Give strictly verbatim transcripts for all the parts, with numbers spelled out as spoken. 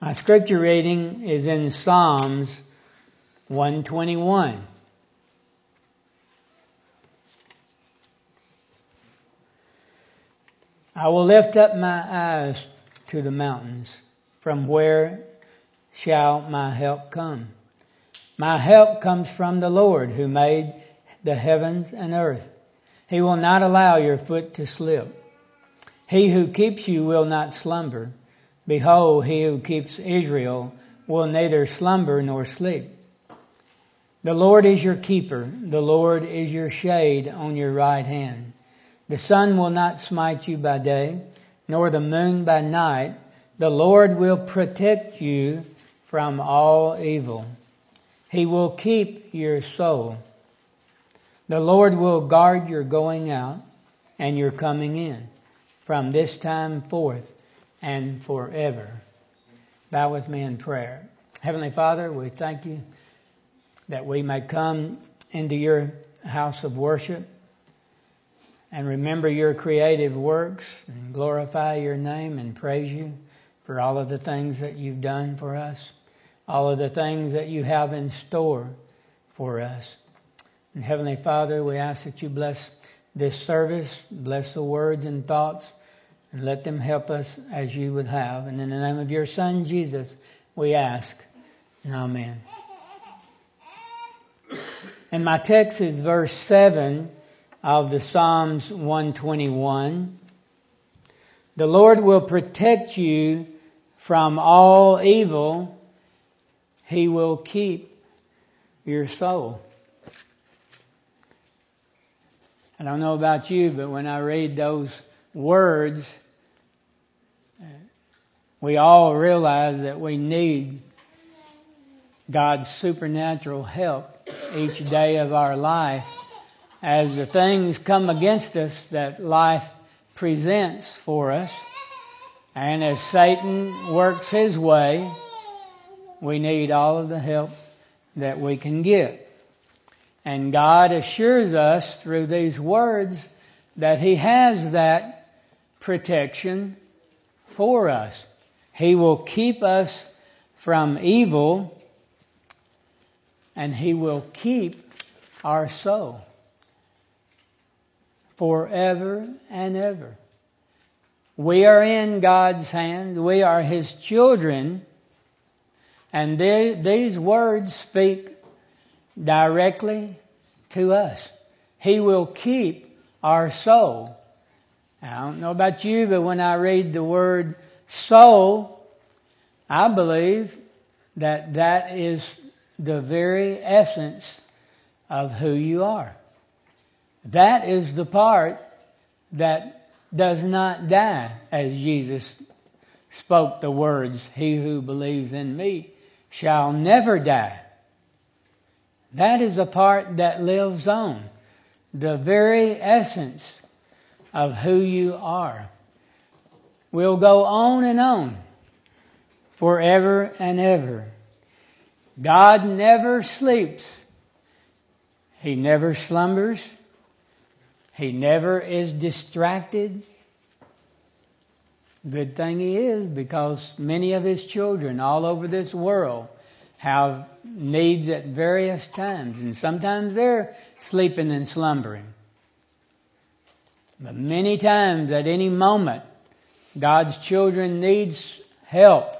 My scripture reading is in Psalms one twenty-one. I will lift up my eyes to the mountains. From where shall my help come? My help comes from the Lord who made the heavens and earth. He will not allow your foot to slip. He who keeps you will not slumber. Behold, he who keeps Israel will neither slumber nor sleep. The Lord is your keeper. The Lord is your shade on your right hand. The sun will not smite you by day, nor the moon by night. The Lord will protect you from all evil. He will keep your soul. The Lord will guard your going out and your coming in from this time forth and forever. Bow with me in prayer. Heavenly Father, we thank you that we may come into your house of worship and remember your creative works and glorify your name and praise you for all of the things that you've done for us, all of the things that you have in store for us. And Heavenly Father, we ask that you bless this service, bless the words and thoughts, and let them help us as you would have. And in the name of your Son, Jesus, we ask. Amen. And my text is verse seven of the Psalms one twenty-one. The Lord will protect you from all evil. He will keep your soul. I don't know about you, but when I read those words, we all realize that we need God's supernatural help each day of our life as the things come against us that life presents for us. And as Satan works his way, we need all of the help that we can get. And God assures us through these words that He has that protection for us. He will keep us from evil, and He will keep our soul forever and ever. We are in God's hands. We are His children. And they, these words speak directly to us. He will keep our soul. I don't know about you, but when I read the word soul, I believe that that is the very essence of who you are. That is the part that does not die, as Jesus spoke the words, "He who believes in me shall never die." That is a part that lives on. The very essence of who you are will go on and on forever and ever. God never sleeps. He never slumbers. He never is distracted. Good thing He is, because many of His children all over this world have needs at various times, and sometimes they're sleeping and slumbering. But many times, at any moment, God's children needs help.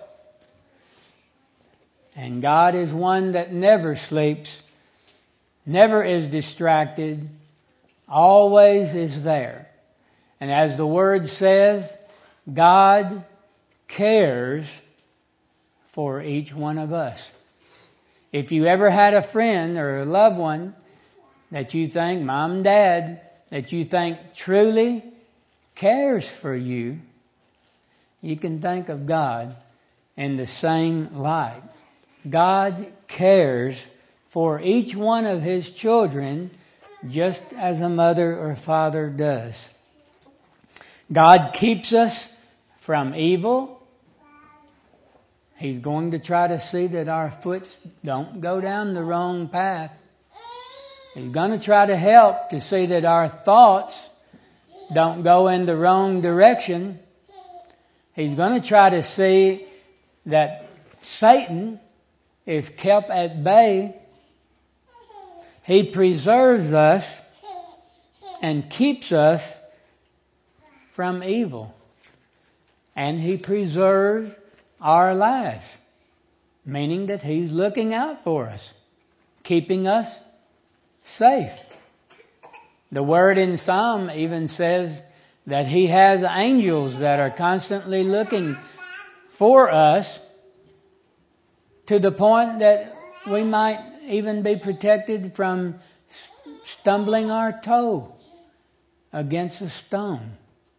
And God is one that never sleeps, never is distracted, always is there. And as the Word says, God cares for each one of us. If you ever had a friend or a loved one that you think, mom, dad, that you think truly cares for you, you can think of God in the same light. God cares for each one of His children just as a mother or father does. God keeps us from evil. He's going to try to see that our foot don't go down the wrong path. He's going to try to help to see that our thoughts don't go in the wrong direction. He's going to try to see that Satan is kept at bay. He preserves us and keeps us from evil. And He preserves our lives, meaning that He's looking out for us, keeping us safe. The word in Psalm even says that He has angels that are constantly looking for us, to the point that we might even be protected from stumbling our toe against a stone.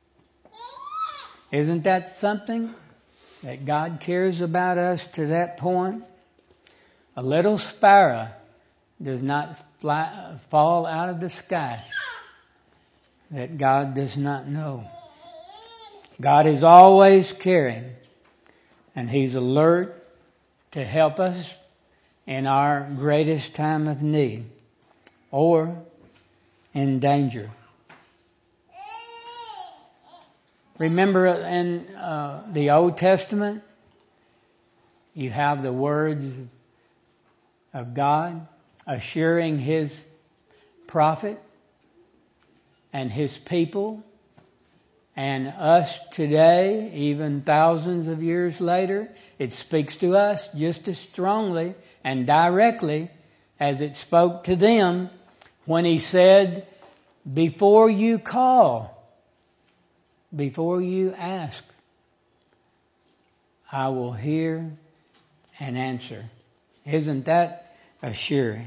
Isn't that something? That God cares about us to that point? A little sparrow does not fly, fall out of the sky that God does not know. God is always caring, and He's alert to help us in our greatest time of need or in danger. Remember in uh, the Old Testament, you have the words of God assuring His prophet and His people and us today, even thousands of years later. It speaks to us just as strongly and directly as it spoke to them when He said, before you call, before you ask, I will hear and answer. Isn't that assuring?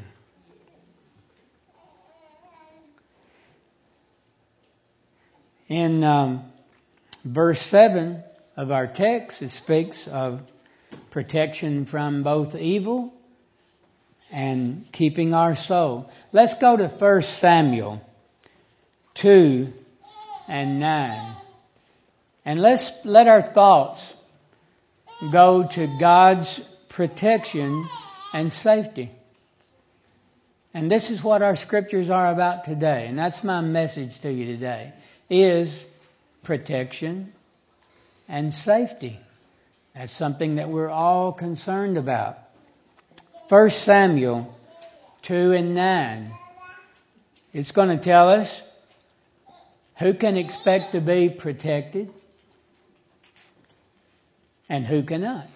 In um, verse seven of our text, it speaks of protection from both evil and keeping our soul. Let's go to First Samuel two and nine. And let's let our thoughts go to God's protection and safety. And this is what our scriptures are about today. And that's my message to you today, is protection and safety. That's something that we're all concerned about. First Samuel two and nine. It's going to tell us who can expect to be protected and who cannot.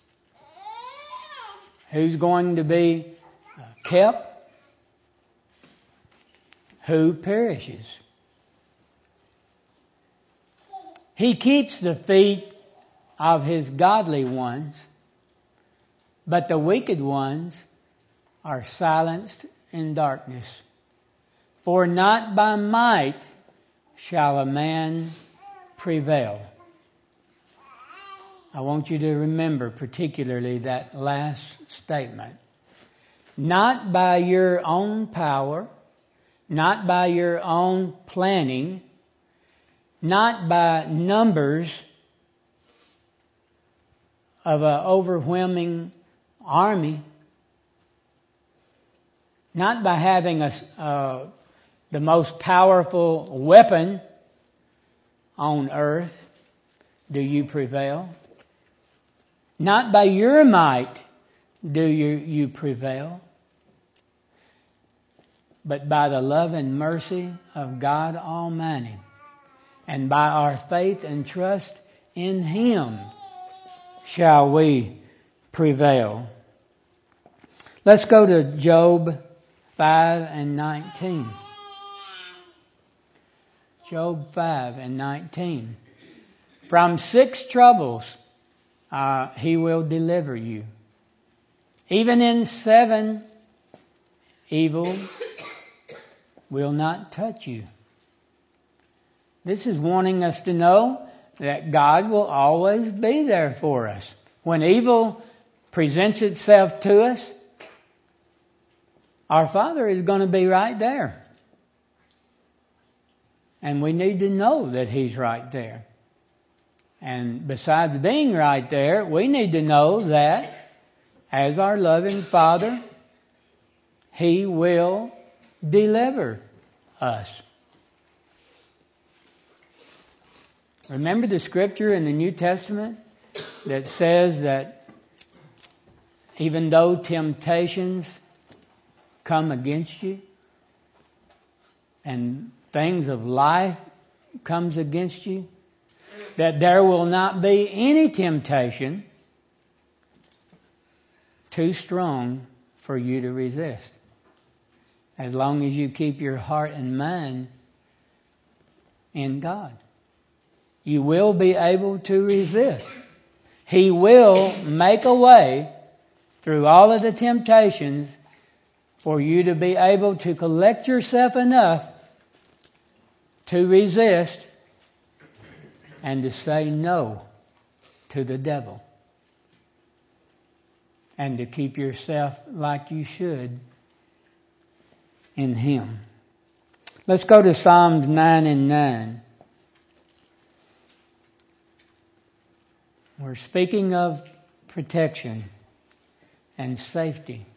Who's going to be kept? Who perishes? He keeps the feet of His godly ones, but the wicked ones are silenced in darkness. For not by might shall a man prevail. I want you to remember particularly that last statement. Not by your own power, not by your own planning, not by numbers of an overwhelming army, not by having a, uh, the most powerful weapon on earth do you prevail. Not by your might do you, you prevail, but by the love and mercy of God Almighty, and by our faith and trust in Him shall we prevail. Let's go to Job five and nineteen. Job five and nineteen. From six troubles uh, He will deliver you. Even in seven, evil will not touch you. This is wanting us to know that God will always be there for us. When evil presents itself to us, our Father is going to be right there. And we need to know that He's right there. And besides being right there, we need to know that as our loving Father, He will deliver us. Remember the scripture in the New Testament that says that even though temptations come against you and things of life comes against you, that there will not be any temptation too strong for you to resist. As long as you keep your heart and mind in God, you will be able to resist. He will make a way through all of the temptations for you to be able to collect yourself enough to resist and to say no to the devil. And to keep yourself like you should in Him. Let's go to Psalms nine and nine. We're speaking of protection and safety.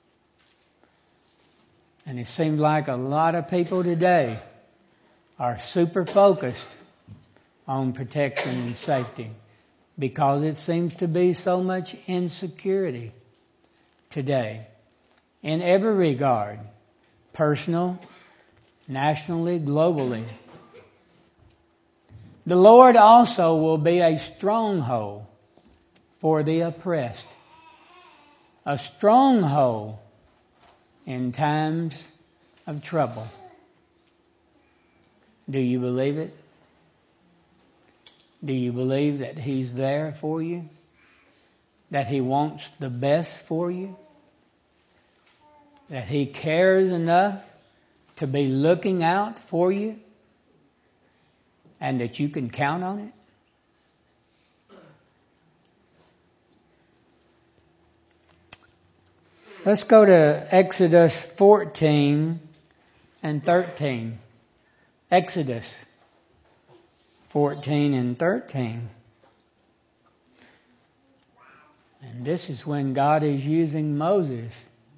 And it seems like a lot of people today are super focused on protection and safety because it seems to be so much insecurity today in every regard, personal, nationally, globally. The Lord also will be a stronghold for the oppressed, a stronghold in times of trouble. Do you believe it? Do you believe that He's there for you? That He wants the best for you? That He cares enough to be looking out for you? And that you can count on it? Let's go to Exodus fourteen and thirteen. Exodus fourteen and thirteen. And this is when God is using Moses.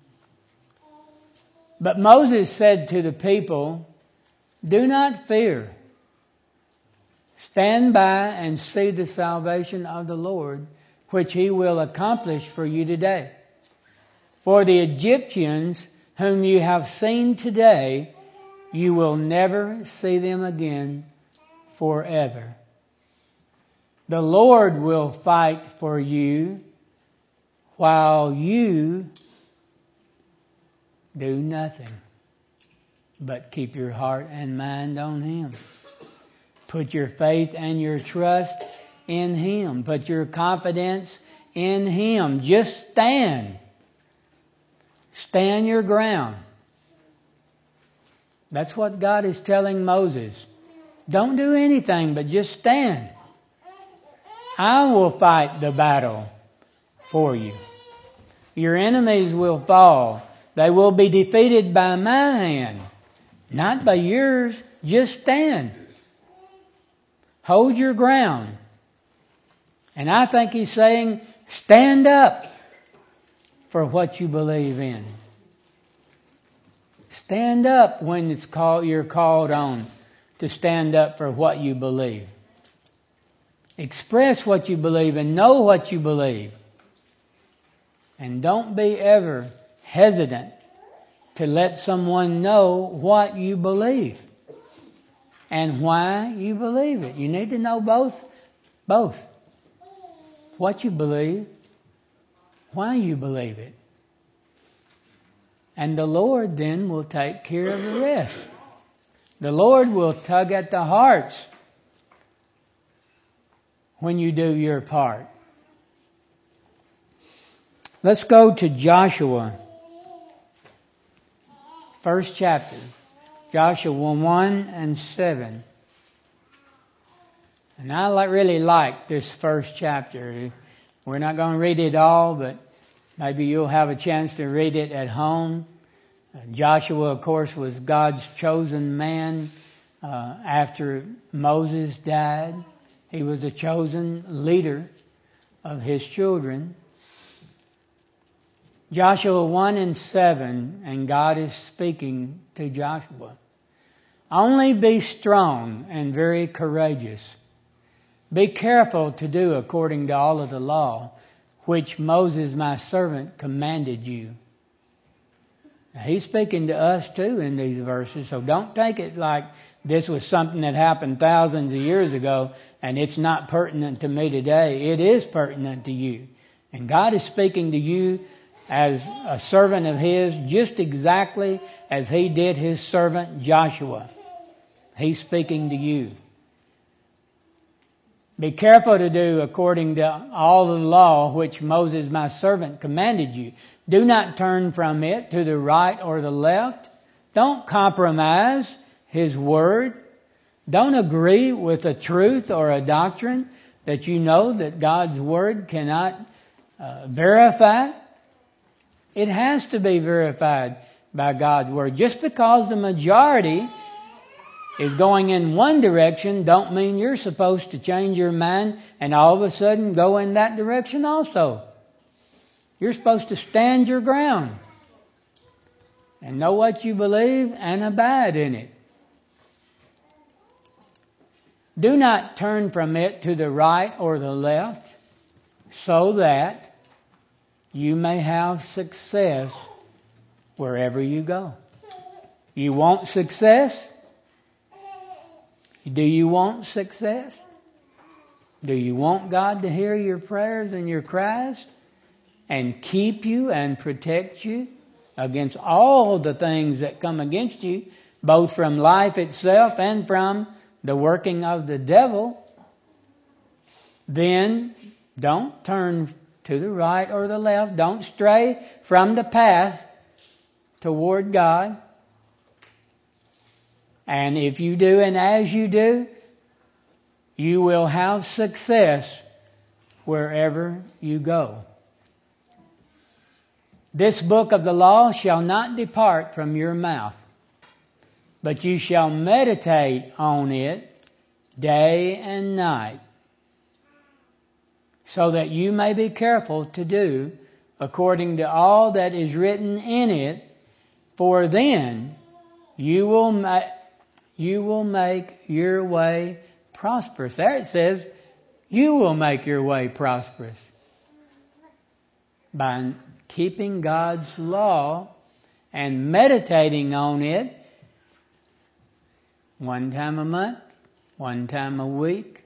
But Moses said to the people, "Do not fear. Stand by and see the salvation of the Lord, which He will accomplish for you today. For the Egyptians whom you have seen today, you will never see them again forever. The Lord will fight for you while you do nothing but keep your heart and mind on Him. Put your faith and your trust in Him. Put your confidence in Him. Just stand. Stand your ground." That's what God is telling Moses. Don't do anything but just stand. I will fight the battle for you. Your enemies will fall. They will be defeated by my hand, not by yours. Just stand. Hold your ground. And I think He's saying, stand up for what you believe in. Stand up when it's called, you're called on to stand up for what you believe. Express what you believe and know what you believe. And don't be ever hesitant to let someone know what you believe and why you believe it. You need to know both. Both. What you believe, why you believe it. And the Lord then will take care of the rest. The Lord will tug at the hearts when you do your part. Let's go to Joshua. First chapter. Joshua one and seven. And I like, really like this first chapter. We're not going to read it all, but maybe you'll have a chance to read it at home. Uh, Joshua, of course, was God's chosen man uh, after Moses died. He was a chosen leader of his children. Joshua one and seven, and God is speaking to Joshua. "Only be strong and very courageous. Be careful to do according to all of the law which Moses my servant commanded you. Now, he's speaking to us too in these verses, so don't take it like this was something that happened thousands of years ago and it's not pertinent to me today. It is pertinent to you. And God is speaking to you as a servant of His, just exactly as He did His servant Joshua. He's speaking to you. Be careful to do according to all the law which Moses my servant commanded you. Do not turn from it to the right or the left. Don't compromise His word. Don't agree with a truth or a doctrine that you know that God's word cannot uh, verify. It has to be verified by God's word. Just because the majority is going in one direction don't mean you're supposed to change your mind and all of a sudden go in that direction also. You're supposed to stand your ground and know what you believe and abide in it. Do not turn from it to the right or the left, so that you may have success wherever you go. You want success? Do you want success? Do you want God to hear your prayers and your cries and keep you and protect you against all the things that come against you, both from life itself and from the working of the devil? Then don't turn to the right or the left. Don't stray from the path toward God. And if you do, and as you do, you will have success wherever you go. This book of the law shall not depart from your mouth, but you shall meditate on it day and night, so that you may be careful to do according to all that is written in it, for then you will make You will make your way prosperous. There it says, you will make your way prosperous. By keeping God's law and meditating on it one time a month, one time a week.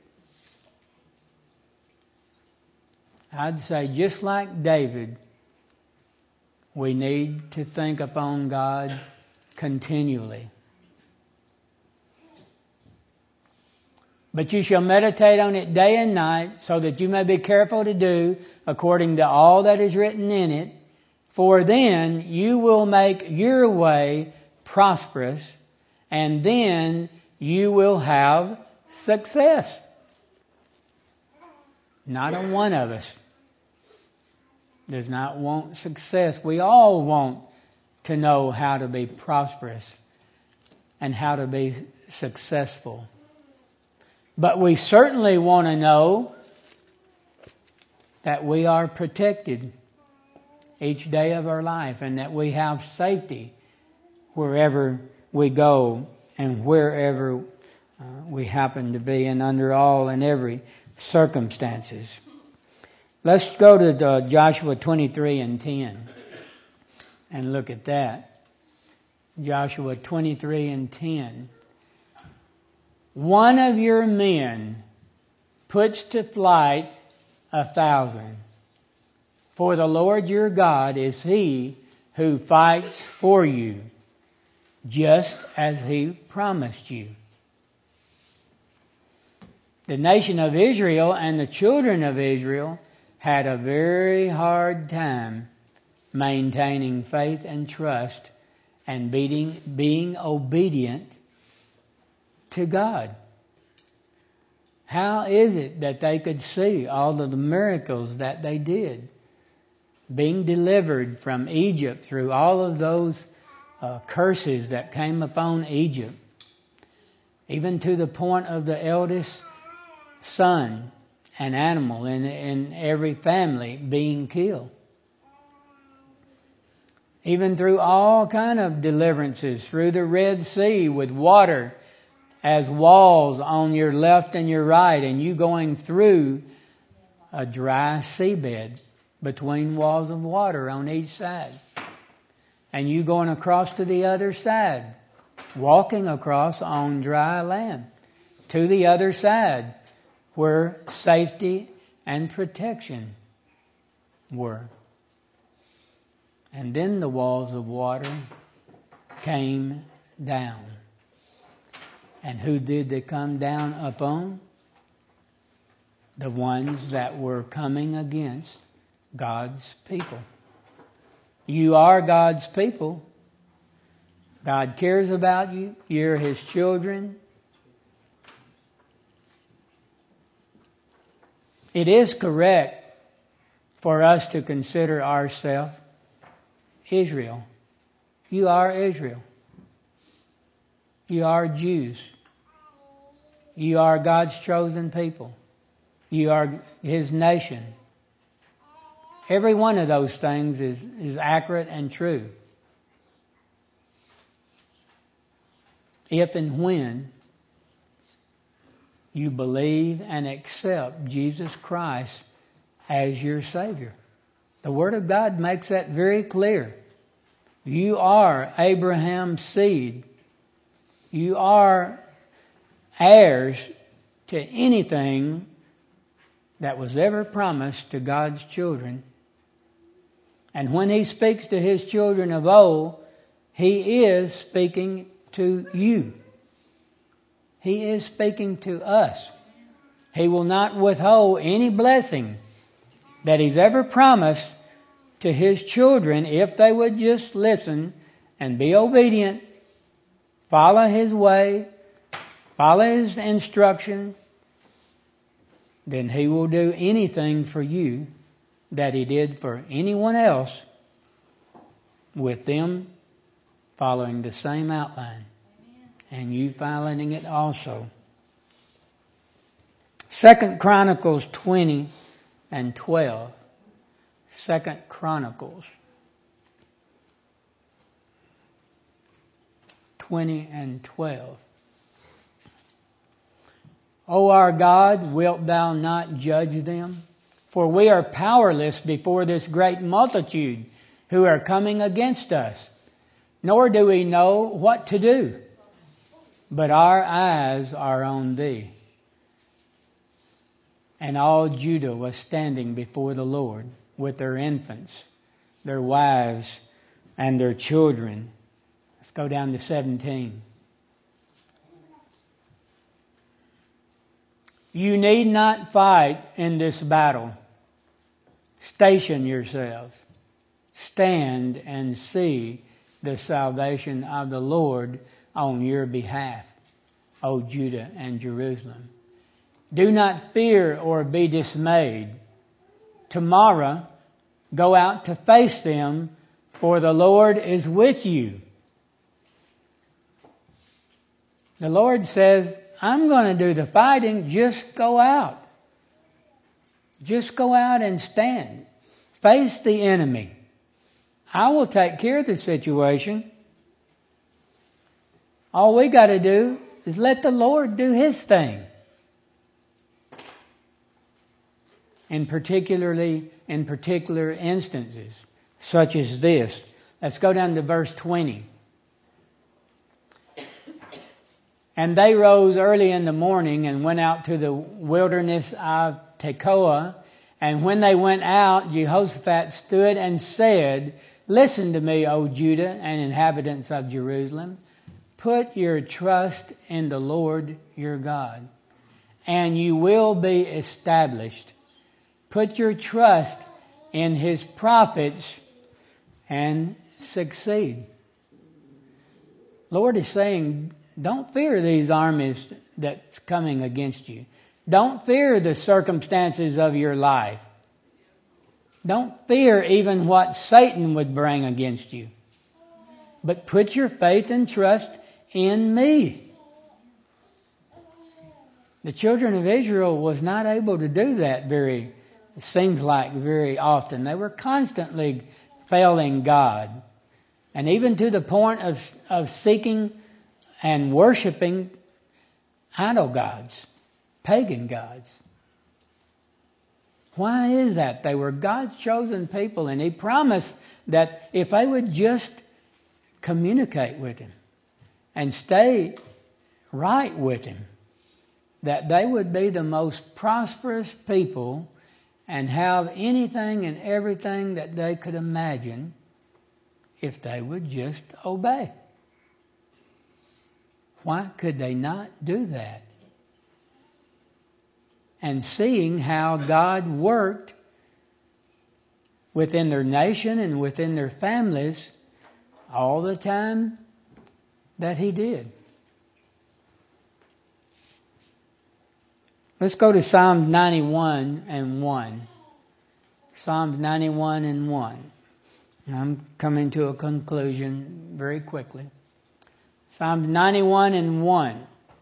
I'd say just like David, we need to think upon God continually. But you shall meditate on it day and night, so that you may be careful to do according to all that is written in it. For then you will make your way prosperous, and then you will have success. Not a one of us does not want success. We all want to know how to be prosperous and how to be successful. But we certainly want to know that we are protected each day of our life and that we have safety wherever we go and wherever uh, we happen to be, and under all and every circumstances. Let's go to the Joshua twenty-three and ten and look at that. Joshua twenty-three and ten. One of your men puts to flight a thousand. For the Lord your God is He who fights for you, just as He promised you. The nation of Israel and the children of Israel had a very hard time maintaining faith and trust and being, being obedient to God. How is it that they could see all of the miracles that they did? Being delivered from Egypt through all of those uh, curses that came upon Egypt. Even to the point of the eldest son and animal in, in every family being killed. Even through all kind of deliverances, through the Red Sea with water as walls on your left and your right, and you going through a dry seabed between walls of water on each side. And you going across to the other side, walking across on dry land to the other side where safety and protection were. And then the walls of water came down. And who did they come down upon? The ones that were coming against God's people. You are God's people. God cares about you. You're His children. It is correct for us to consider ourselves Israel. You are Israel. You are Jews. You are God's chosen people. You are His nation. Every one of those things is, is accurate and true. If and when you believe and accept Jesus Christ as your Savior. The Word of God makes that very clear. You are Abraham's seed. You are heirs to anything that was ever promised to God's children. And when He speaks to His children of old, He is speaking to you. He is speaking to us. He will not withhold any blessing that He's ever promised to His children if they would just listen and be obedient, follow His way, follow His instruction. Then He will do anything for you that He did for anyone else with them following the same outline. And you following it also. Second Chronicles twenty and twelve. Second Chronicles twenty and twelve. O our God, wilt Thou not judge them? For we are powerless before this great multitude who are coming against us, nor do we know what to do. But our eyes are on Thee. And all Judah was standing before the Lord with their infants, their wives, and their children. Let's go down to seventeen. You need not fight in this battle. Station yourselves. Stand and see the salvation of the Lord on your behalf, O Judah and Jerusalem. Do not fear or be dismayed. Tomorrow, go out to face them, for the Lord is with you. The Lord says, I'm going to do the fighting. Just go out. Just go out and stand. Face the enemy. I will take care of the situation. All we got to do is let the Lord do His thing. In particularly, in particular instances, such as this. Let's go down to verse twenty. And they rose early in the morning and went out to the wilderness of Tekoa. And when they went out, Jehoshaphat stood and said, Listen to me, O Judah and inhabitants of Jerusalem. Put your trust in the Lord your God, and you will be established. Put your trust in His prophets and succeed. Lord is saying, don't fear these armies that's coming against you. Don't fear the circumstances of your life. Don't fear even what Satan would bring against you. But put your faith and trust in me. The children of Israel was not able to do that very, it seems like very often. They were constantly failing God. And even to the point of, of seeking and worshiping idol gods, pagan gods. Why is that? They were God's chosen people, and He promised that if they would just communicate with Him and stay right with Him, that they would be the most prosperous people and have anything and everything that they could imagine if they would just obey. Why could they not do that? And seeing how God worked within their nation and within their families all the time that He did. Let's go to Psalm ninety-one and one. Psalms ninety-one and one. I'm coming to a conclusion very quickly. Psalms ninety-one and one.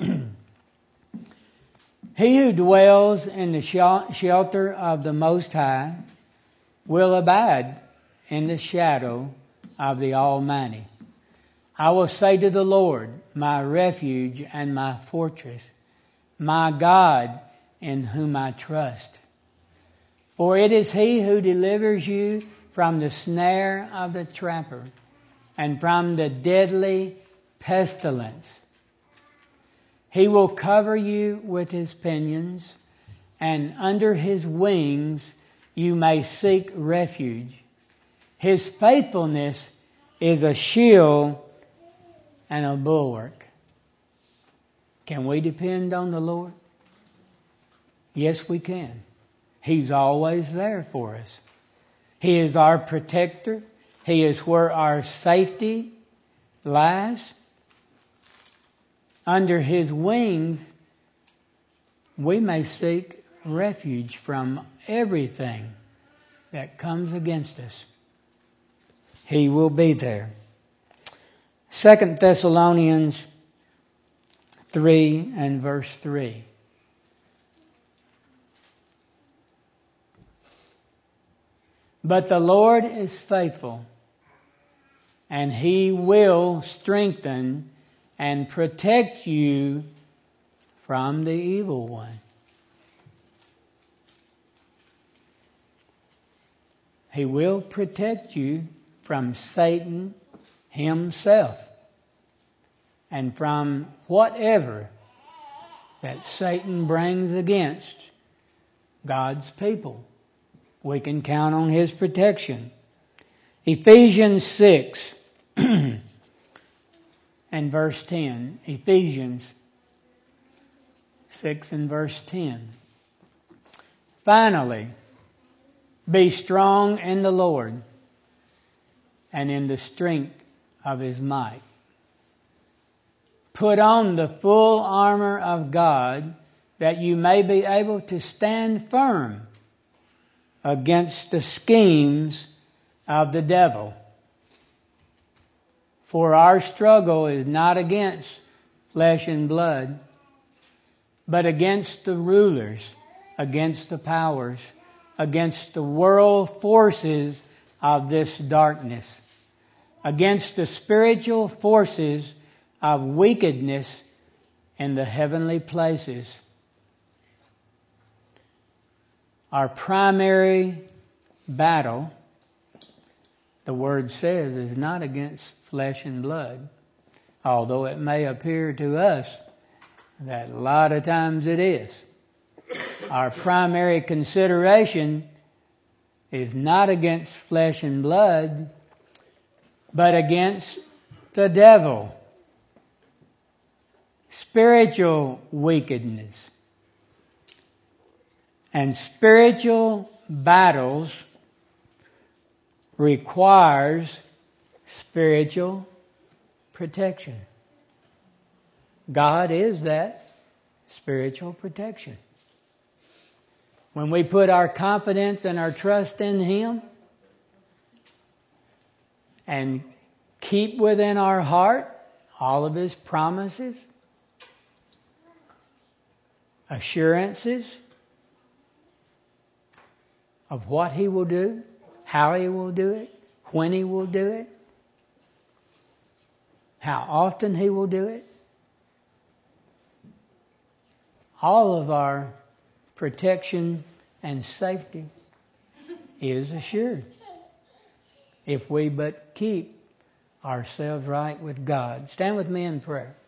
He who dwells in the shelter of the Most High will abide in the shadow of the Almighty. I will say to the Lord, my refuge and my fortress, my God in whom I trust. For it is He who delivers you from the snare of the trapper and from the deadly pestilence. He will cover you with His pinions, and under His wings you may seek refuge. His faithfulness is a shield and a bulwark. Can we depend on the Lord? Yes, we can. He's always there for us. He is our protector. He is where our safety lies. Under His wings, we may seek refuge from everything that comes against us. He will be there. Second Thessalonians three and verse three. But the Lord is faithful, and He will strengthen and protect you from the evil one. He will protect you from Satan himself and from whatever that Satan brings against God's people. We can count on His protection. Ephesians six and verse ten. Ephesians six and verse ten. Finally, be strong in the Lord and in the strength of His might. Put on the full armor of God that you may be able to stand firm against the schemes of the devil. For our struggle is not against flesh and blood, but against the rulers, against the powers, against the world forces of this darkness, against the spiritual forces of wickedness in the heavenly places. Our primary battle, the Word says, is not against flesh and blood, although it may appear to us that a lot of times it is. Our primary consideration is not against flesh and blood, but against the devil. Spiritual wickedness. And spiritual battles requires spiritual protection. God is that spiritual protection. When we put our confidence and our trust in Him and keep within our heart all of His promises, assurances of what He will do, how He will do it, when He will do it, how often He will do it. All of our protection and safety is assured if we but keep ourselves right with God. Stand with me in prayer.